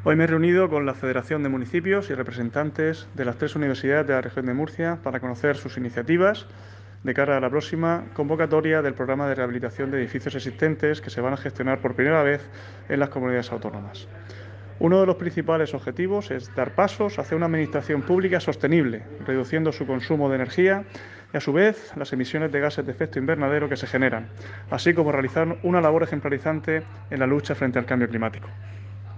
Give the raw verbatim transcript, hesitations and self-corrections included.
Hoy me he reunido con la Federación de Municipios y representantes de las tres universidades de la región de Murcia para conocer sus iniciativas de cara a la próxima convocatoria del programa de rehabilitación de edificios existentes que se van a gestionar por primera vez en las comunidades autónomas. Uno de los principales objetivos es dar pasos hacia una administración pública sostenible, reduciendo su consumo de energía y, a su vez, las emisiones de gases de efecto invernadero que se generan, así como realizar una labor ejemplarizante en la lucha frente al cambio climático.